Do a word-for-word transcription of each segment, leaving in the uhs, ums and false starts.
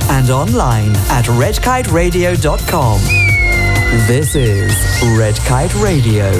and online at red kite radio dot com. This is Red Kite Radio.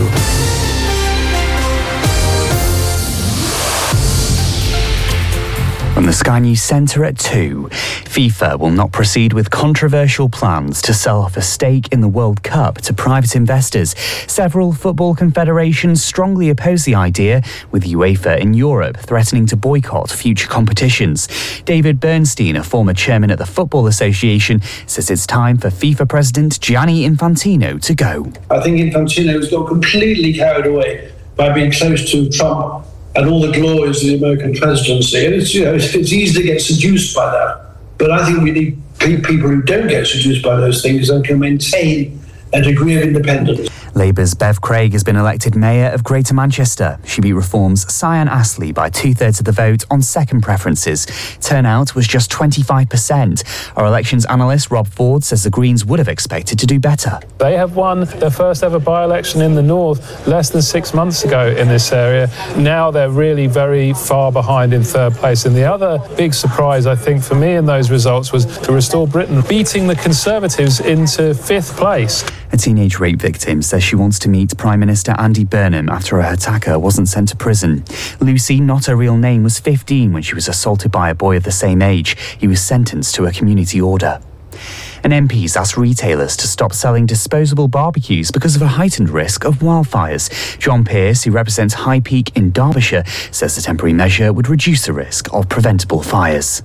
From the Sky News Centre at two, FIFA will not proceed with controversial plans to sell off a stake in the World Cup to private investors. Several football confederations strongly oppose the idea, with UEFA in Europe threatening to boycott future competitions. David Bernstein, a former chairman at the Football Association, says it's time for FIFA President Gianni Infantino to go. I think Infantino's got completely carried away by being close to Trump and all the glories of the American presidency. And it's, you know, it's, it's easy to get seduced by that. But I think we need people who don't get seduced by those things and can maintain a degree of independence. Labour's Bev Craig has been elected Mayor of Greater Manchester. She beat Reform's Cyan Astley by two-thirds of the vote on second preferences. Turnout was just twenty-five percent. Our elections analyst Rob Ford says the Greens would have expected to do better. They have won their first ever by-election in the north less than six months ago in this area. Now they're really very far behind in third place. And the other big surprise, I think, for me in those results was to Restore Britain beating the Conservatives into fifth place. A teenage rape victim says she wants to meet Prime Minister Andy Burnham after her attacker wasn't sent to prison. Lucy, not her real name, was fifteen when she was assaulted by a boy of the same age. He was sentenced to a community order. And M Ps asked retailers to stop selling disposable barbecues because of a heightened risk of wildfires. John Pearce, who represents High Peak in Derbyshire, says the temporary measure would reduce the risk of preventable fires.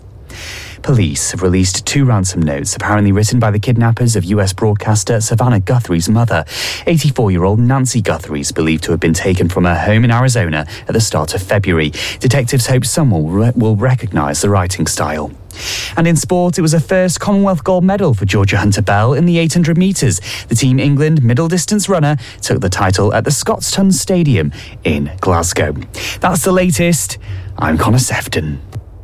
Police have released two ransom notes apparently written by the kidnappers of U S broadcaster Savannah Guthrie's mother. eighty-four-year-old Nancy Guthrie is believed to have been taken from her home in Arizona at the start of February. Detectives hope someone will, re- will recognise the writing style. And in sport, it was a first Commonwealth gold medal for Georgia Hunter-Bell in the eight hundred metres. The Team England middle distance runner took the title at the Scottstoun Stadium in Glasgow. That's the latest. I'm Connor Sefton.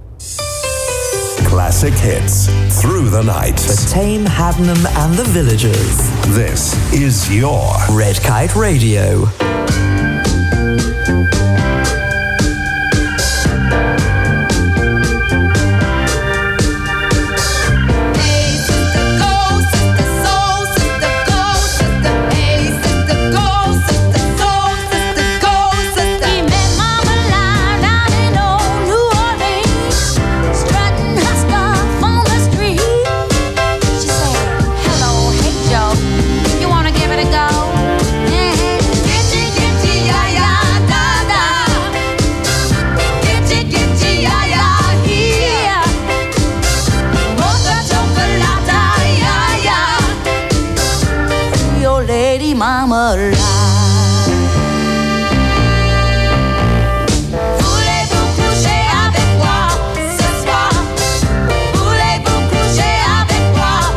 Classic hits through the night. For Tame, Haddenham and the Villagers. This is your Red Kite Radio. Mama alive. Voulez-vous coucher avec moi ce soir? Voulez-vous coucher avec moi?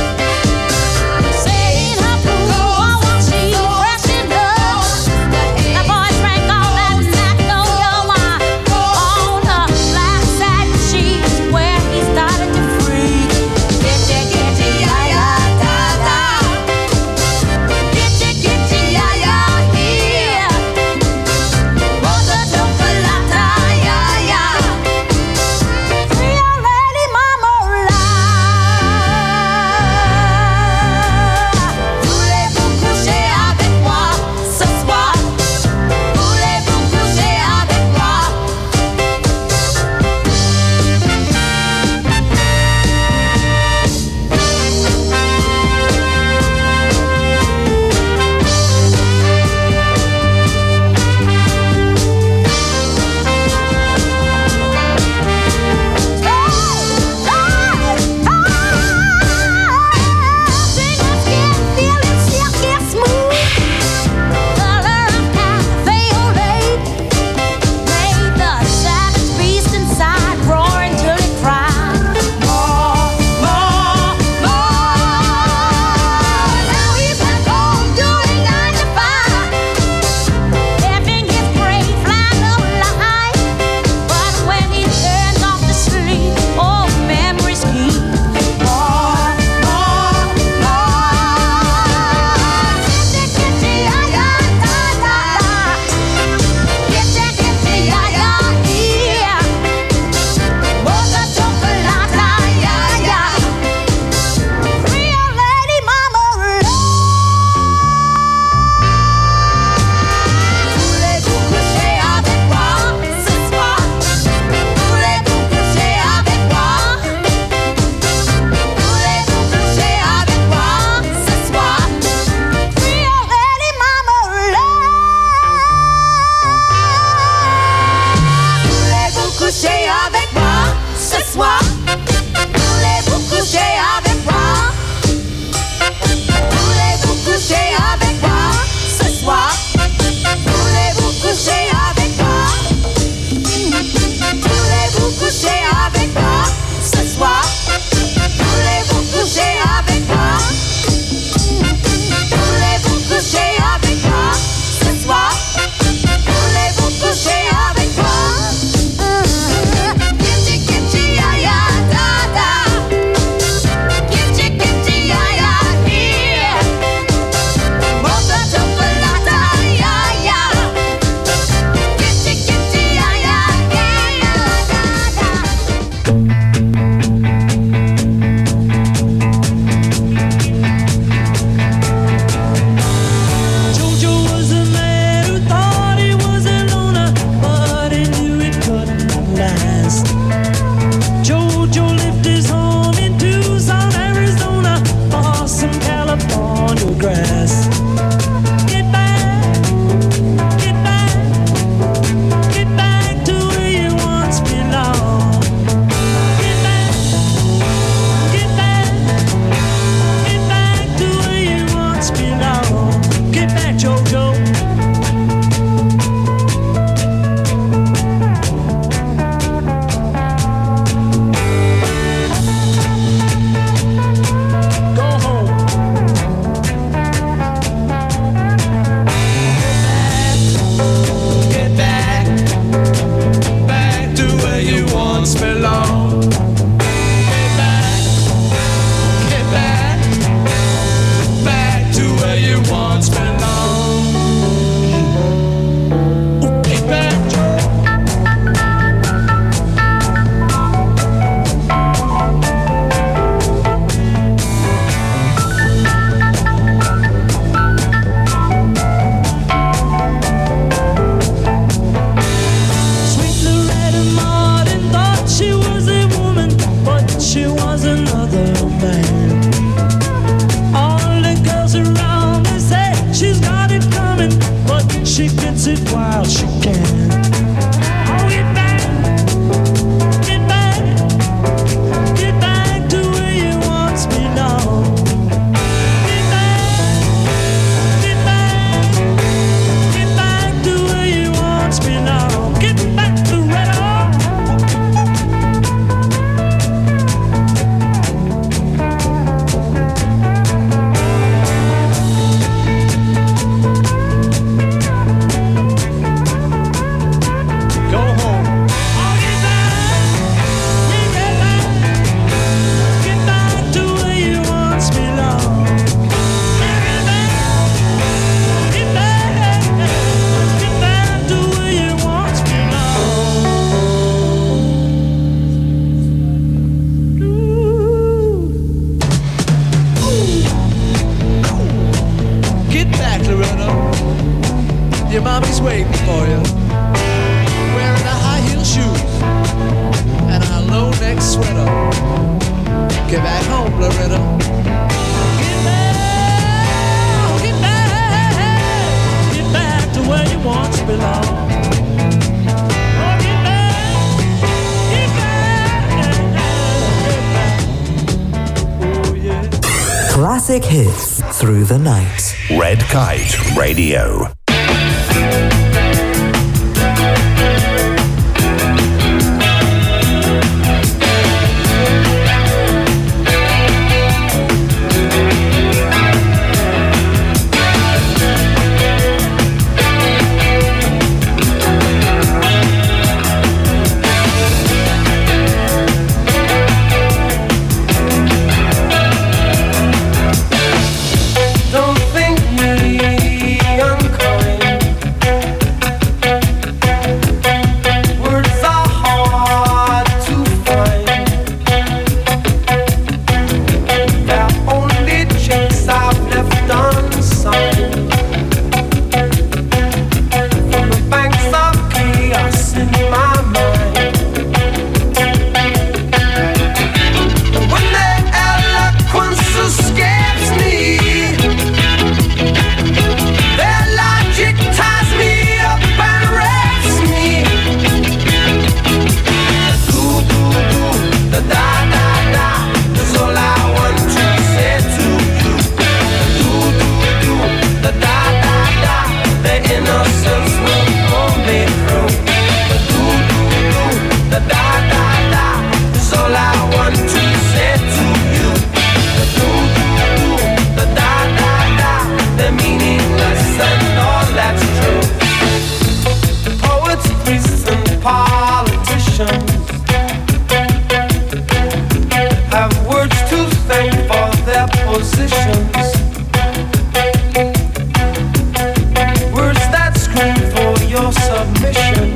Saying her pool, she crashing up. The boy drank all that snack on your wine. On the black satin sheets where he started to freak. Get ya, get ya, ya, ya, da, da. Get ya, get ya, ya, another man. All the girls around me say she's got it coming, but she gets it while she can. Oh, get back, get back, get back to where you once belonged. Get back, get back, get back to where you once belonged. Get back to Red Hawk. Go home. Oh, get back, get back, get back to where you once belonged. Get back, get back, get back to where you once belonged. Get back, Loretta. Your mommy's waiting for you. Wearing a high heel shoes and a low neck sweater. Get back home, Loretta. Get back, get back, get back to where you once belonged. Oh, get back, get back, get back. Oh, yeah. Classic hits through the night. Red Kite Radio. Don't think me unkind. Words are hard to find. They're only checks I've left unsigned. From the banks of chaos in my mind. When their eloquence escapes me, their logic ties me up and wraps me. Do, do, do, the da, da, da is all I want to say to you. Do, do, do, the da, da, da, the innocence will pull me through. Do, do, do, the da, da, da is all I want to say to you. Do, do, do, the da, da, da, they're meaningless and all that's true. Poets, priests, and politicians have words to thank for their positions. Words that scream for your submission.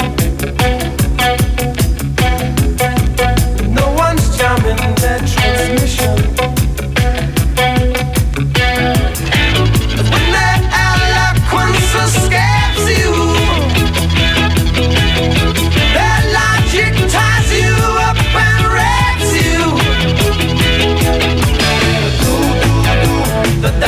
No one's jamming their transmission. When their eloquence escapes you, their logic ties you up and wrecks you. Do, do, do, the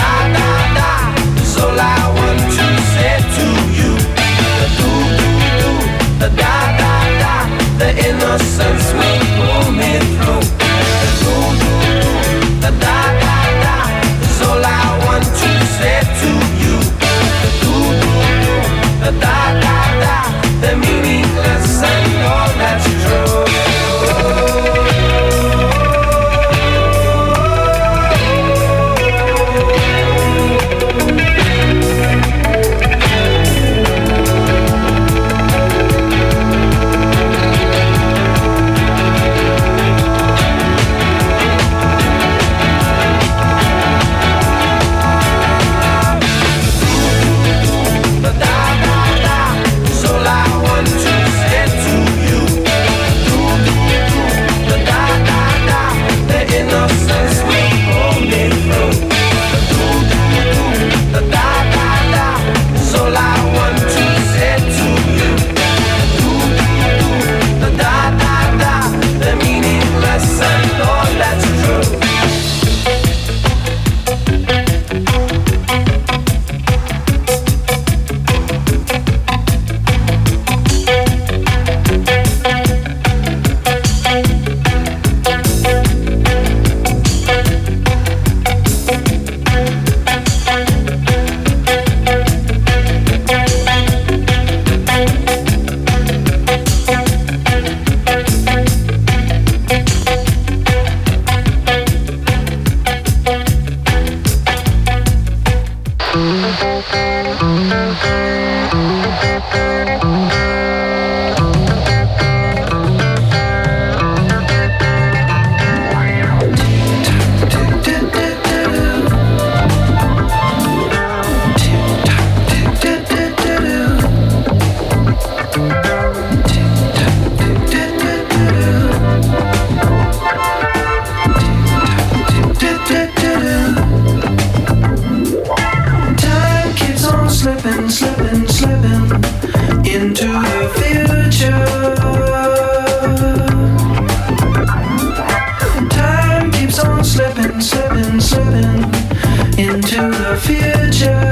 into the future.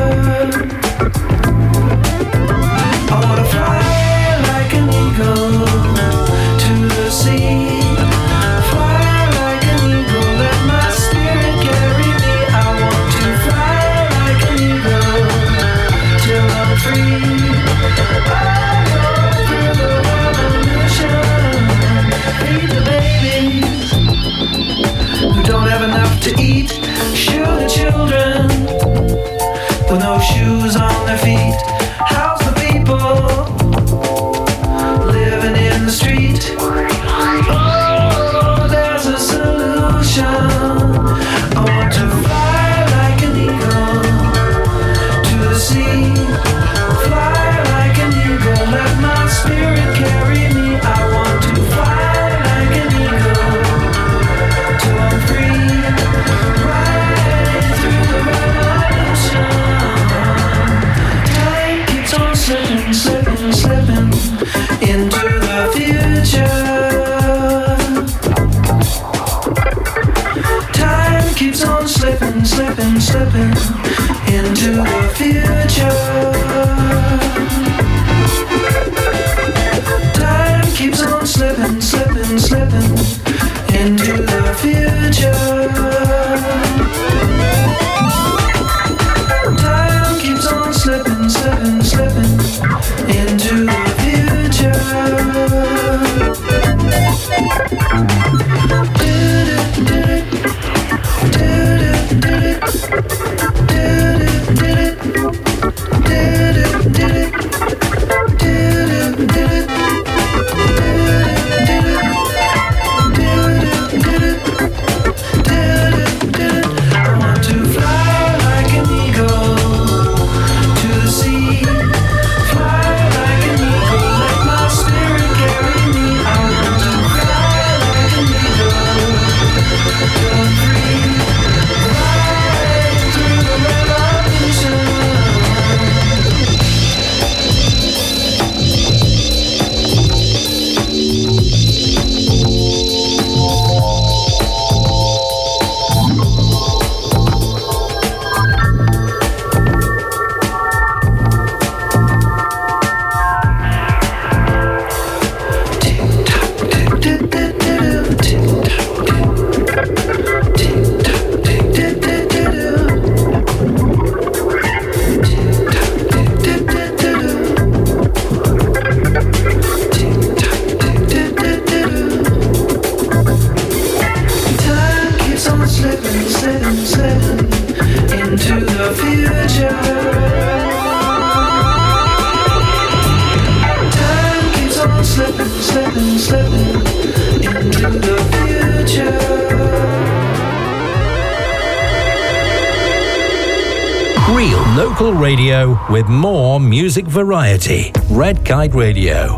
I wanna fly like an eagle to the sea. Fly like an eagle, let my spirit carry me. I want to fly like an eagle till I'm free. I go through the revolution, feed the babies who don't have enough to eat. Shoe the children with no shoes on their feet. House the people living in the street. Oh, there's a solution. I want to fly like an eagle to the sea. Fly like an eagle, let my spirit carry me. I want to fly like an eagle till I'm free. Right through the revolution. Time keeps on slipping, slipping, slipping into the future. Time keeps on slipping, slipping, slipping into the future. Time keeps on slipping, slipping, slipping into the future. Time keeps on slipping, slipping, slipping into the future. I want to fly like an eagle to the sea. Fly like an eagle, let my spirit carry me. I want to fly like an eagle till I'm free. Right through the revolution. Time keeps on slipping, slipping, slipping into the future. Time keeps on slipping, slipping, slipping into the future. Real local radio with more music variety. Red Kite Radio.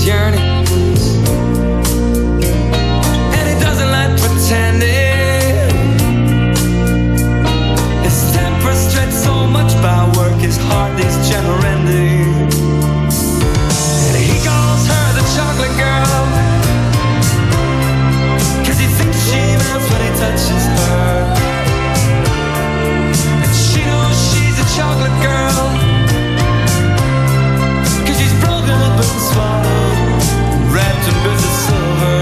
yearnings, and he doesn't like pretending. His temper stretched so much by work, his heart needs gentle ending. And he calls her the chocolate girl, 'cause he thinks she melts when he touches her. And she knows she's a chocolate girl, 'cause she's broken up and swallowed, wrapped in bits of silver.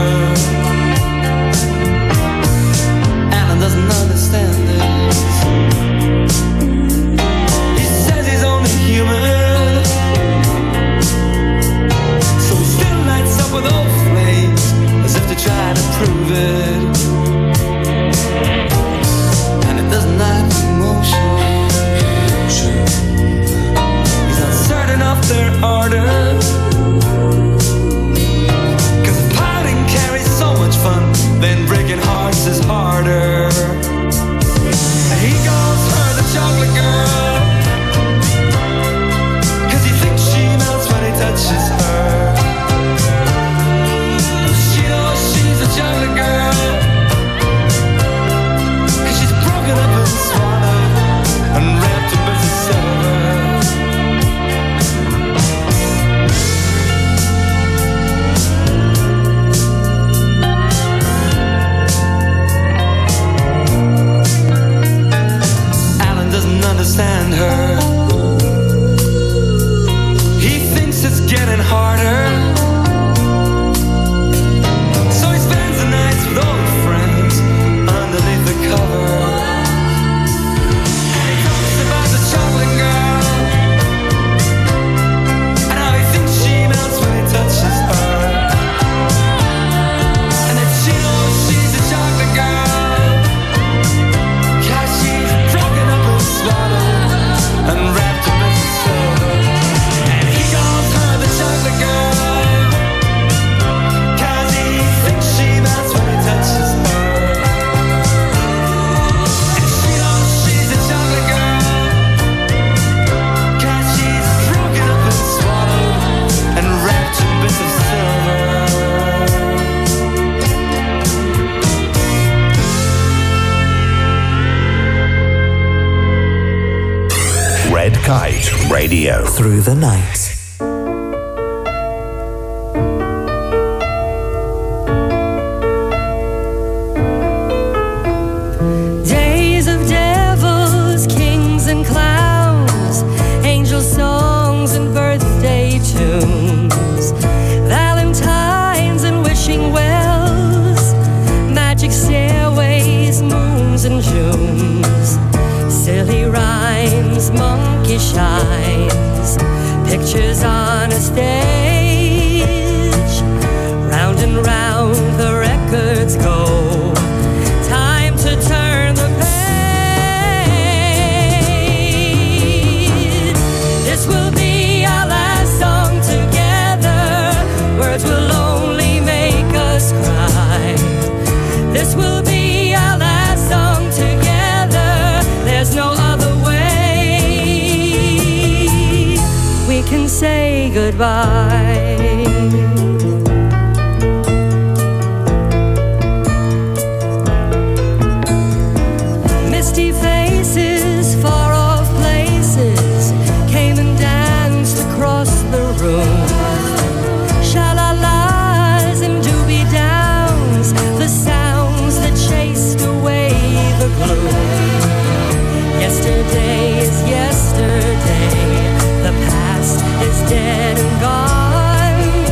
Alan doesn't understand this. He says he's only human, so he still lights up with old flames, as if to try to prove it. And it doesn't like emotion. He's not certain of their order, 'cause pouting carries so much fun, then breaking hearts is harder. And he calls her the chocolate girl, 'cause he thinks she melts when he touches her. She knows she's a chocolate girl, 'cause she's broken up and swallowed and wrapped in bits of silver. Alan doesn't understand her. He thinks it's getting harder, so he spends the nights with old friends underneath the cover. And he talks about the chocolate girl, and how he thinks she melts when he touches her. And that she knows she's a chocolate girl, 'cause she's broken up and swallowed and wrapped in bits of silver. And he calls her the chocolate girl, 'cause he thinks she melts when he touches her. And she knows she's a chocolate girl, 'cause she's broken up and swallowed and wrapped in bits of silver. Red Kite Radio. Through the night. Days of devils, kings and clowns, angel songs and birthday tunes, valentines and wishing wells, magic stairways, moons and Junes, silly rhymes, monkey shines, pictures on a stage, round and round the records go. Time to turn the page. This will be our last song together. Words will only make us cry. This will be our last song together. There's no other way. We can say goodbye. Misty faces, far off places, came and danced across the room. Sha-la-las and doobie-downs, the sounds that chased away the gloom. Yesterday is yesterday, the past is dead and gone.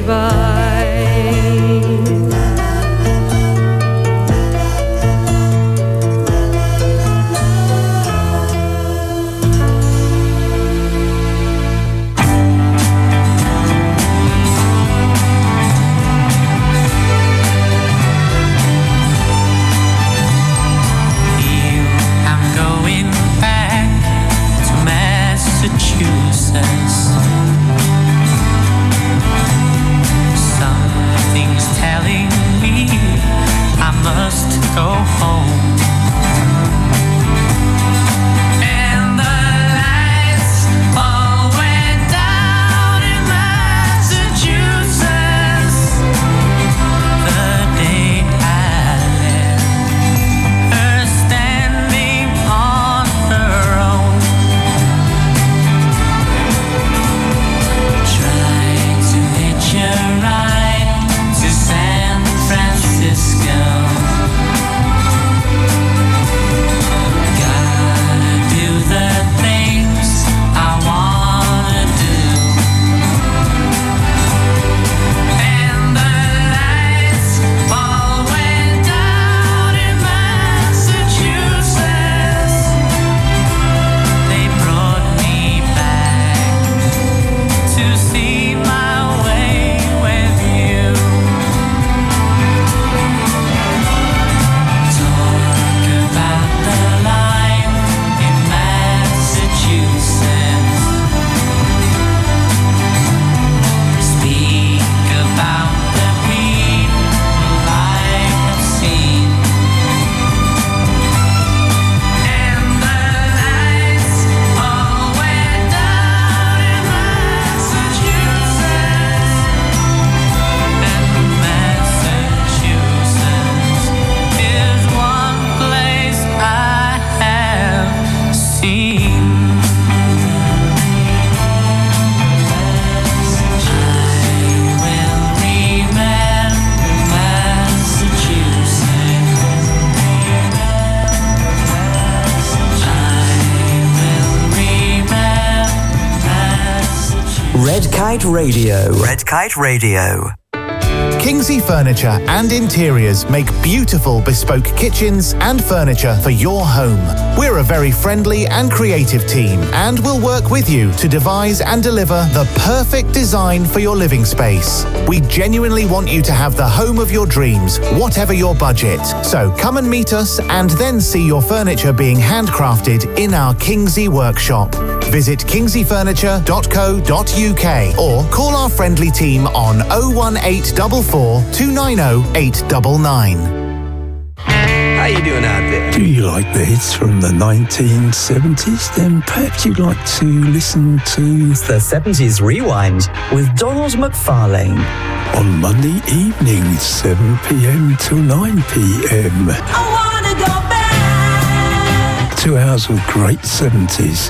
goodbye. Something's telling me I must go home. And the lights all went down in Massachusetts the day I left her standing on her own. Tried to hitch a ride to San Francisco. Gotta do the things I wanna do. And the lights all went down in Massachusetts. They brought me back to see my way with you. Talk about the life in Massachusetts. Speak about the people I have seen. And the lights all went down in Massachusetts. And Massachusetts is one place I have seen. I will remember Massachusetts. I will remember Massachusetts. Red Kite Radio. Red Kite Radio. Kingsley Furniture and Interiors make beautiful bespoke kitchens and furniture for your home. We're a very friendly and creative team and will work with you to devise and deliver the perfect design for your living space. We genuinely want you to have the home of your dreams, whatever your budget. So come and meet us and then see your furniture being handcrafted in our Kingsley workshop. Visit kingsley furniture dot co dot uk or call our friendly team on oh one eight four four, two nine oh, eight nine nine. How you doing out there? Do you like the hits from the nineteen seventies? Then perhaps you'd like to listen to The seventies Rewind with Donald McFarlane. on Monday evenings, seven p.m. till nine p.m. I wanna go back. Two hours of great seventies.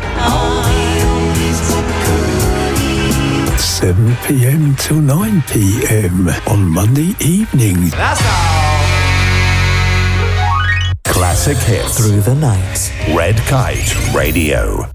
seven p.m. till nine p.m. on Monday evenings. That's all. Classic hits Through the night. Red Kite Radio.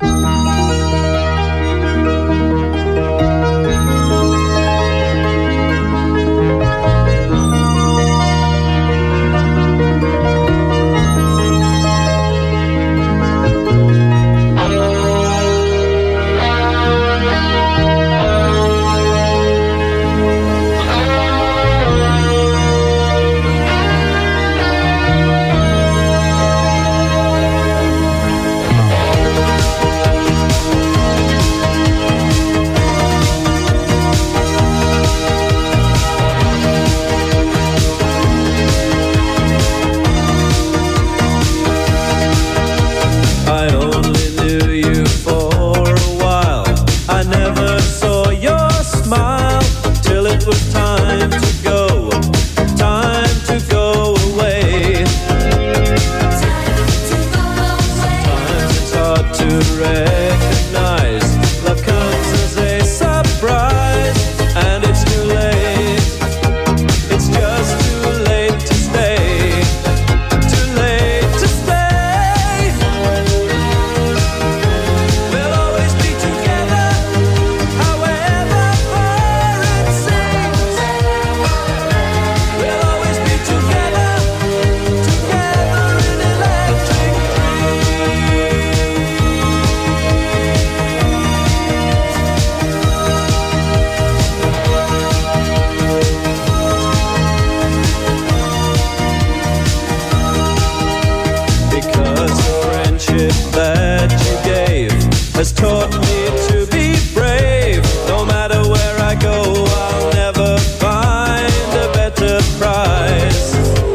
has taught me to be brave. No matter where I go, I'll never find a better prize.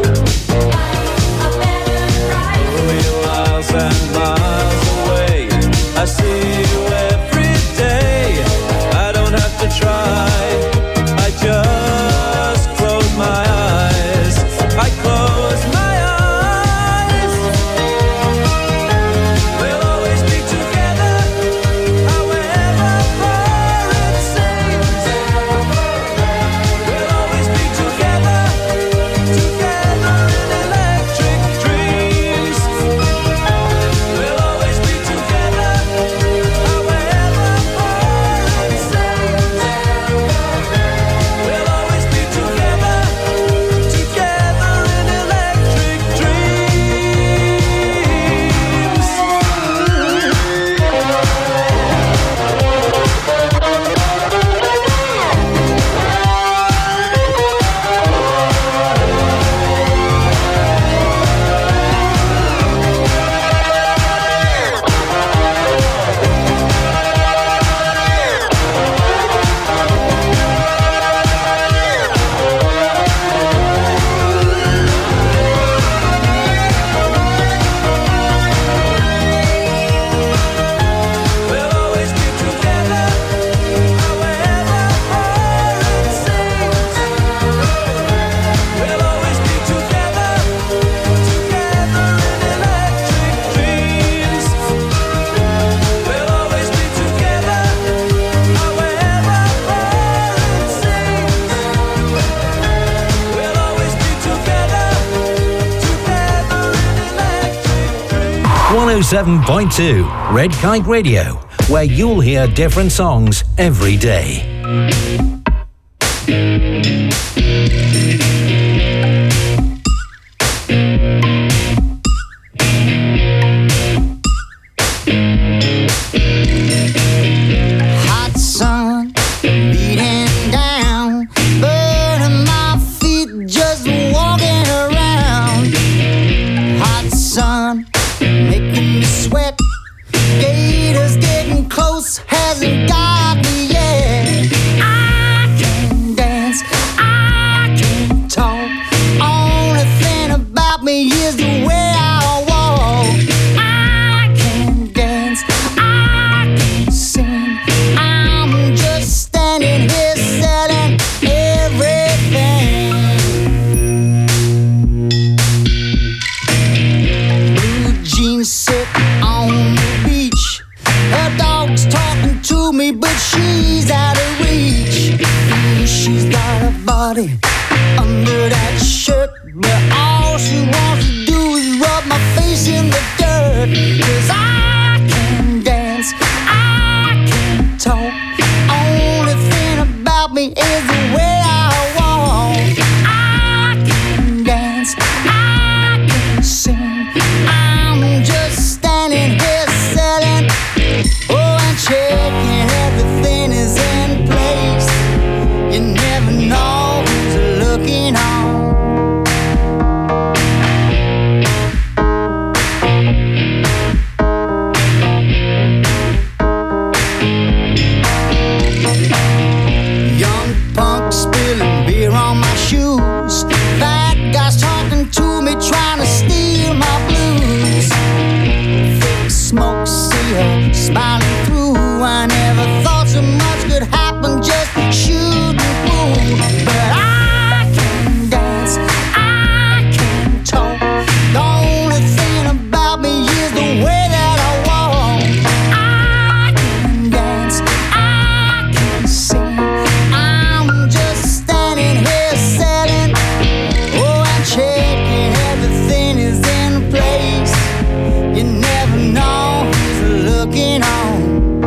A million miles and miles away, I see you every day. I don't have to try, I just close my eyes. I close my eyes. We'll always be together, however far it seems. We'll always be together, together in electric dreams. We'll always be together, however far it seems. We'll always be together, together in electric dreams. We'll always be together, however far it seems. We'll always be together, together in electric dreams. We'll always be together, however far it seems. We'll always be together, together in electric dreams. one oh seven point two Red Kite Radio, where you'll hear different songs every day. Hot sun beating down, burning my feet just walking around. Hot sun making me sweat. Gators getting close, hasn't got me yet. I can dance, I can talk. Only thing about me is the way I walk. I can dance, I can sing. I'm just standing here selling everything. Blue jeans sit on the beach. Her dog's talking to me, but she's out of reach. Mm, She's got a body under that shirt, but all she wants to do is rub my face in the dirt. 'Cause I can dance, I can talk. Only thing about me is the way I walk. I can dance, I can sing. I'm just standing here selling, oh, and checking everything is in place. You never know who's looking on. Young punk spilling beer on my shoes. Bad guys talking to me, trying to steal my blues. Thick smoke, see her smiling through. I never thought so much could happen, just shooting pool. But I can dance, I can talk. The only thing about me is the way that I walk. I can dance, I can sing. I'm just standing here selling, oh, and checking everything is in place. You never know who's looking on.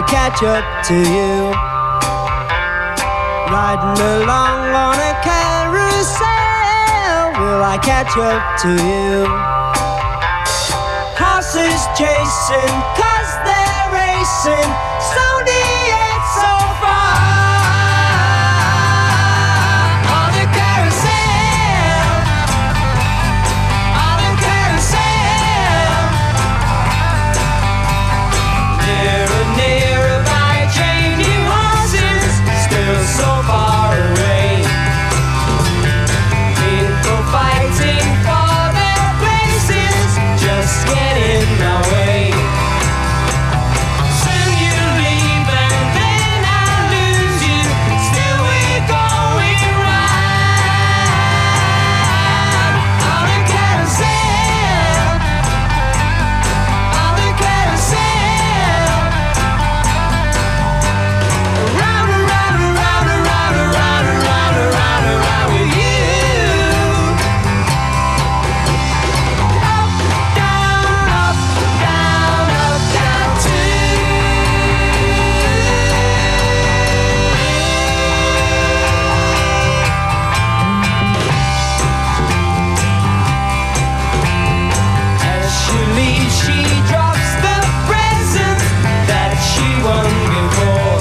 catch up to you. Riding along on a carousel, will I catch up to you? Horses chasing, cause they're racing, slowly yet so far. On a carousel, on a carousel. Nearer, nearer by changing horses, still so far away. People fighting for their places, just get in our way. Soon you leave and then I lose you, still we're going round. On a carousel, on a carousel. Round and round and round and round and round and round and round and round with you. Up, down, up, down, up, down too. As she leaves, she drops the presents that she won before.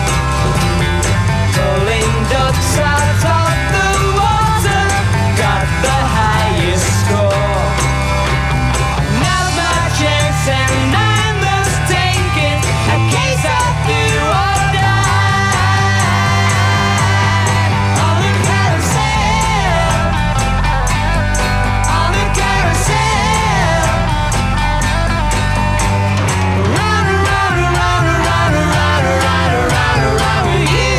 Pulling ducks out of the water, got the highest score. Now my chance and I must take it, a case of do or die. On a carousel, on a carousel. Round and round and round and round and round and round and round and round with you.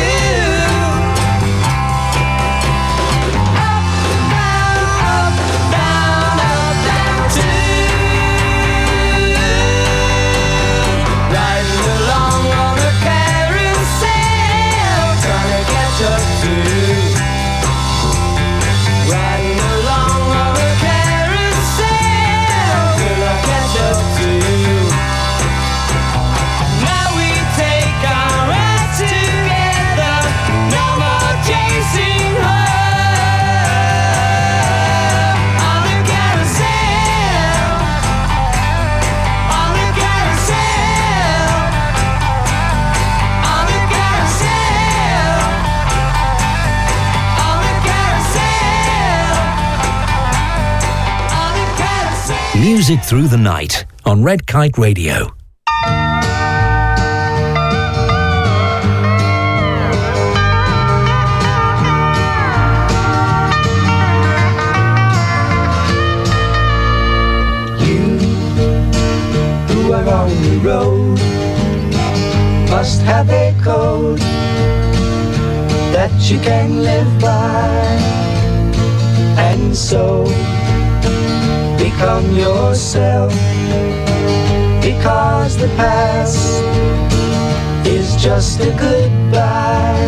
Up, down, up, down, up, down too. Riding along on a carousel, trying to catch up to you. Riding along on a carousel, will I catch up to you? Now we take our ride together, no more chasing her. On a carousel, on a carousel, on a carousel, on a carousel, on a carousel. Music through the night on Red Kite Radio. Who are on the road must have a code that you can live by, and so become yourself, because the past is just a goodbye.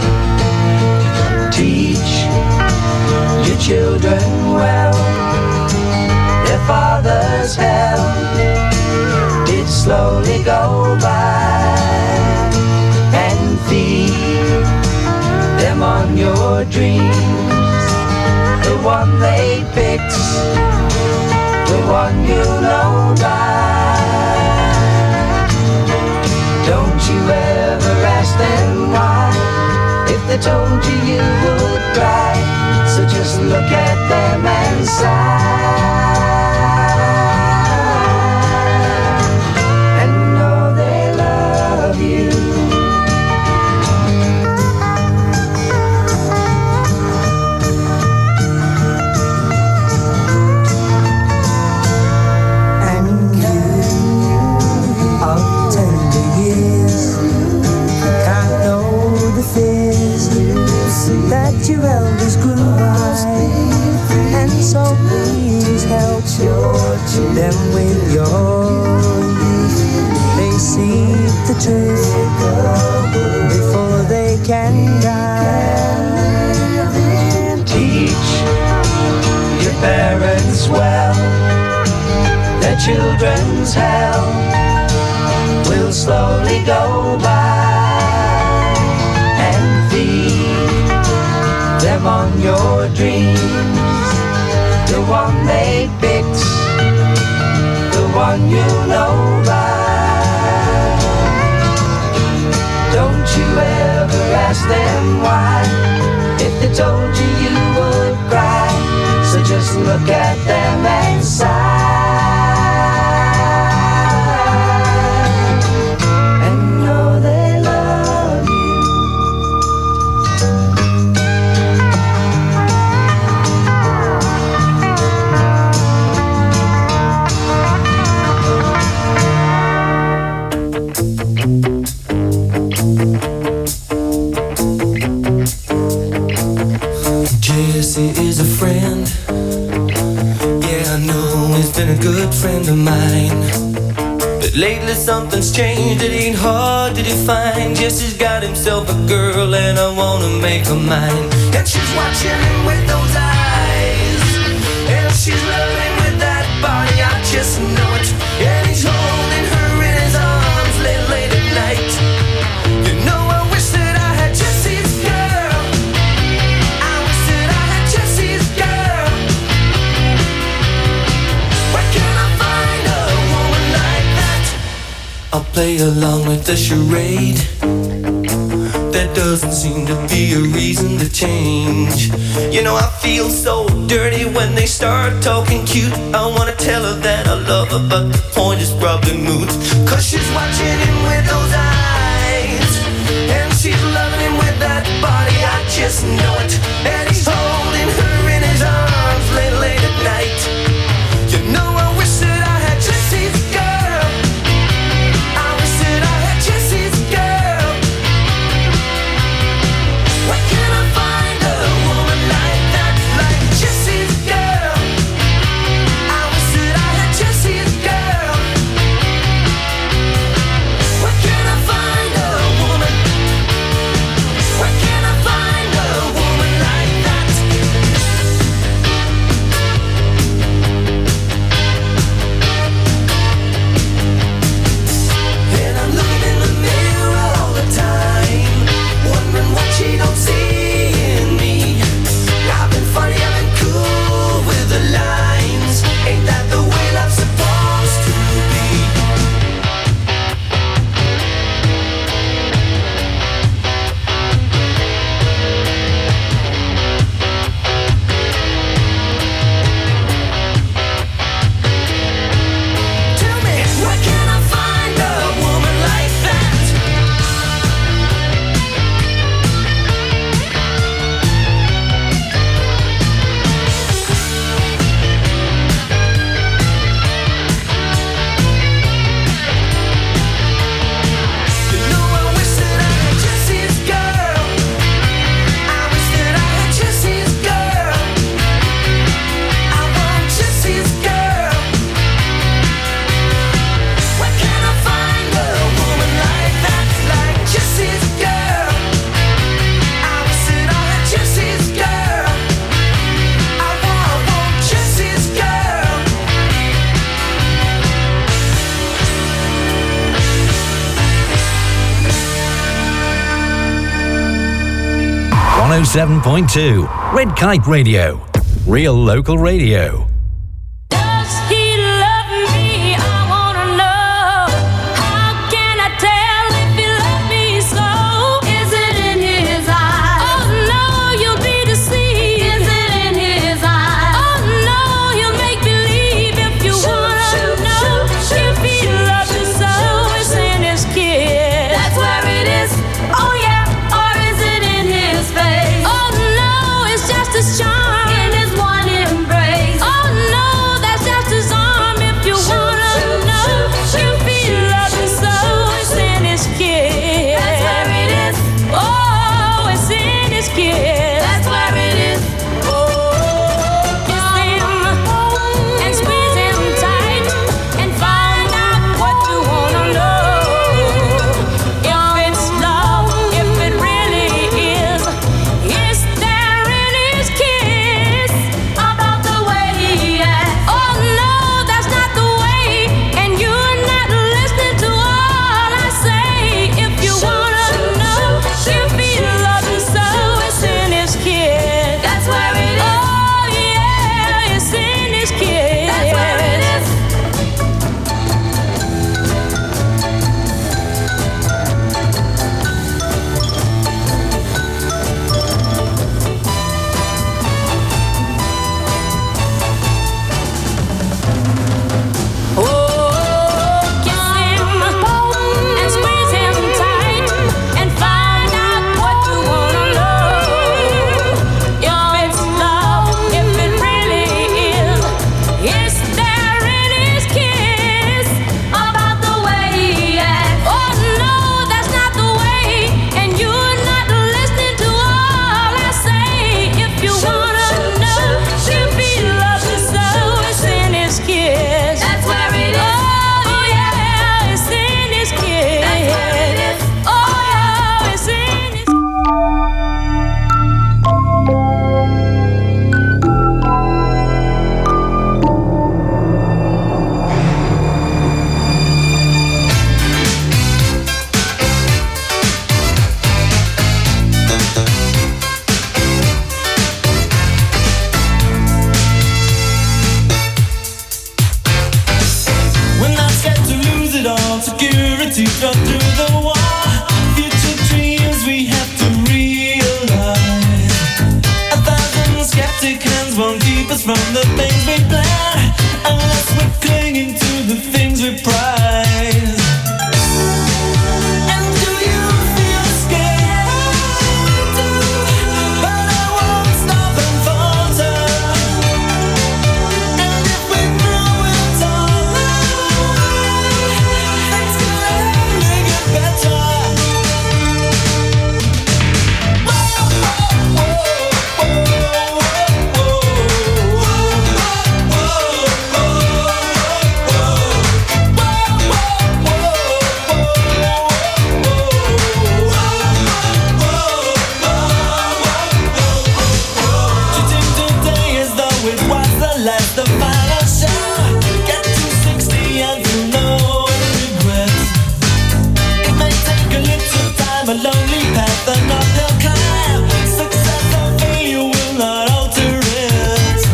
Teach your children well, their father's hell did slowly go by, and feed them on your dreams, the one they picked, the one you know by. Don't you ever ask them why, if they told you you would cry, so just look at them and sigh. Your elders grew by, and so please help them with your youth. They see the truth before they can die. Teach your parents well, their children's hell will will slowly go by and feed them on your dreams. The one they picked, the one you know by. Don't you ever ask them why. If they told you, you would cry. So just look at them and sigh. A good friend of mine, but lately something's changed. It ain't hard to define. Jesse's got himself a girl and I wanna make her mine. And she's watching him with those eyes, and she's loving with that body, I just know it. And he's holding her in his arms late, late at night. You know I wish that I had Jesse's girl. I wish that I had Jesse's girl. I'll play along with the charade. There doesn't seem to be a reason to change. You know I feel so dirty when they start talking cute. I wanna tell her that I love her, but the point is probably moot. Cause she's watching him with those eyes, and she's loving him with that body, I just know it. And he's holding her in his arms late, late at night. You know I wish that I had Jesse's girl. one oh seven point two Red Kite Radio. Real local radio. Does he love me? I wanna know. How can I tell if he loves me so? Is it in his eyes? Oh no, you'll be deceived. Is it in his eyes? Oh no, he'll make believe. If you wanna know if he loves you so, it's in his kiss. That's where it is. Oh yeah, or is it in his face? Oh no, it's just his charm in his one embrace. Oh us from the things we plan, unless we're clinging to the things we prize. And do you feel scared? But I won't stop and falter. And if we throw it all away, things can only get better. The final show. Get to sixty and feel no regrets. It may take a little time, a lonely path, an uphill climb. Success or failure will not alter it.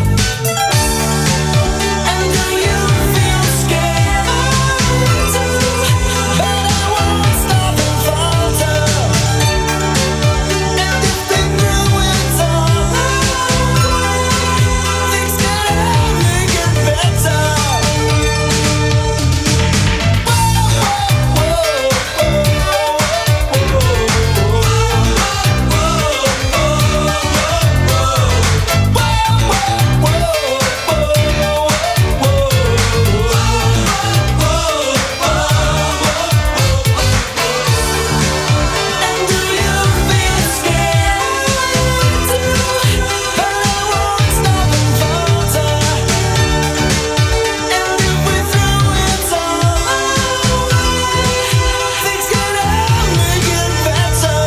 And do you feel scared? But I won't stop and falter. And if they throw it all away, things can only get better. And do you feel scared? But I won't stop and falter. And if we throw it all away, things can only get better.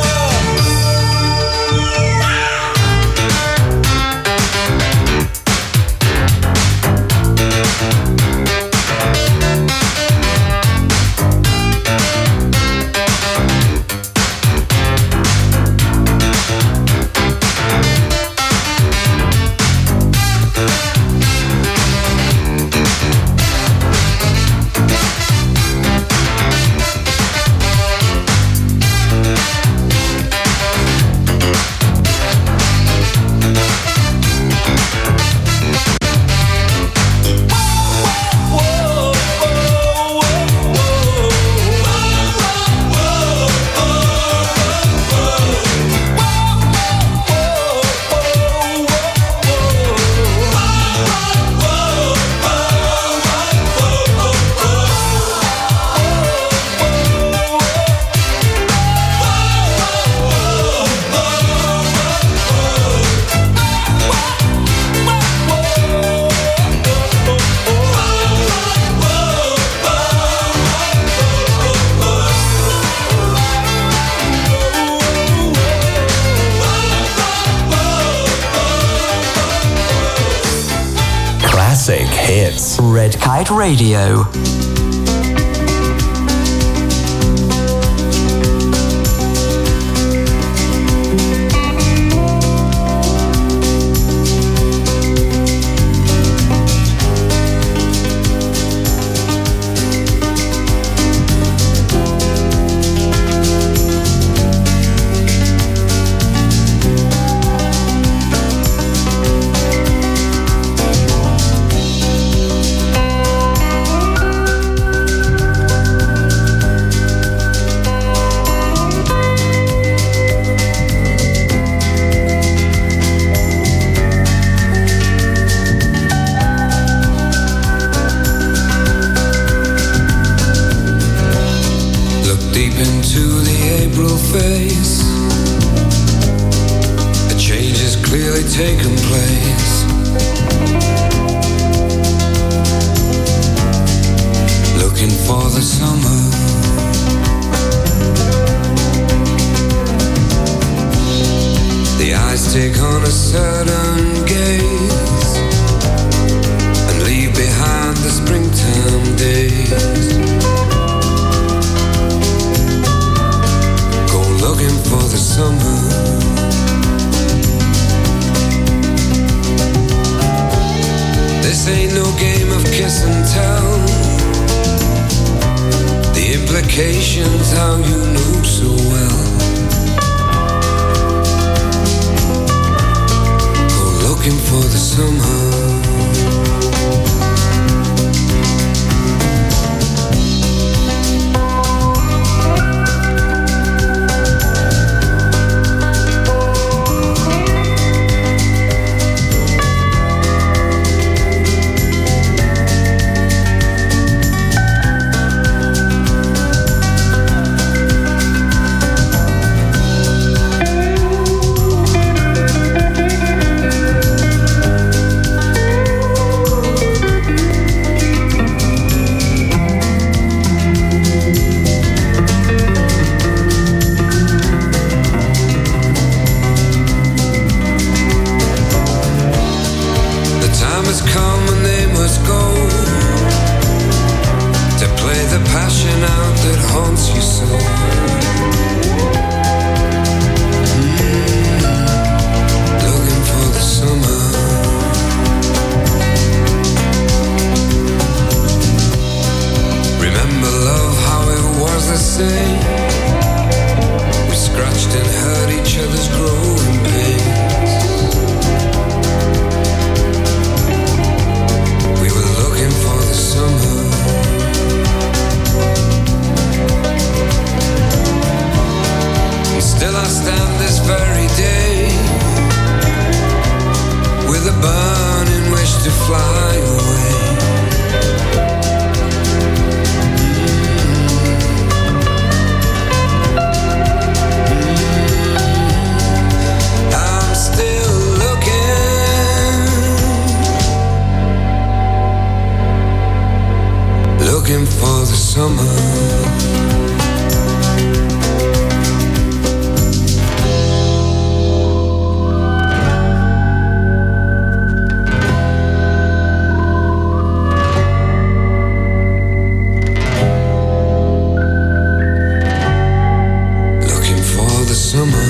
Classic hits. Red Kite Radio. Taken place. Looking for the summer. The eyes take on a certain gaze and leave behind the springtime days. Go looking for the summer. This ain't no game of kiss and tell. The implications how you know so well. Go looking for the summer. each other's growing pains. We were looking for the summer. And still I stand this very day with a burning wish to fly away. Looking for the summer. Looking for the summer.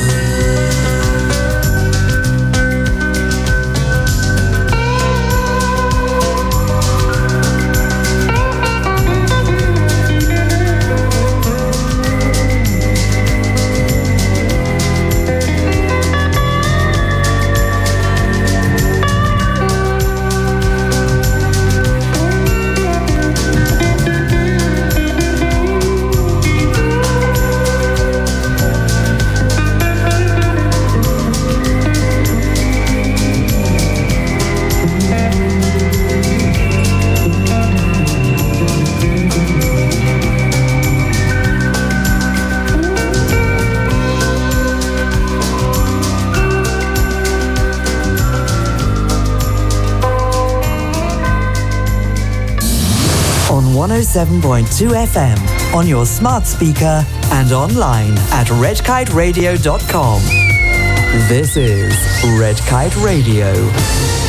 one oh seven point two F M on your smart speaker and online at red kite radio dot com. This is Red Kite Radio.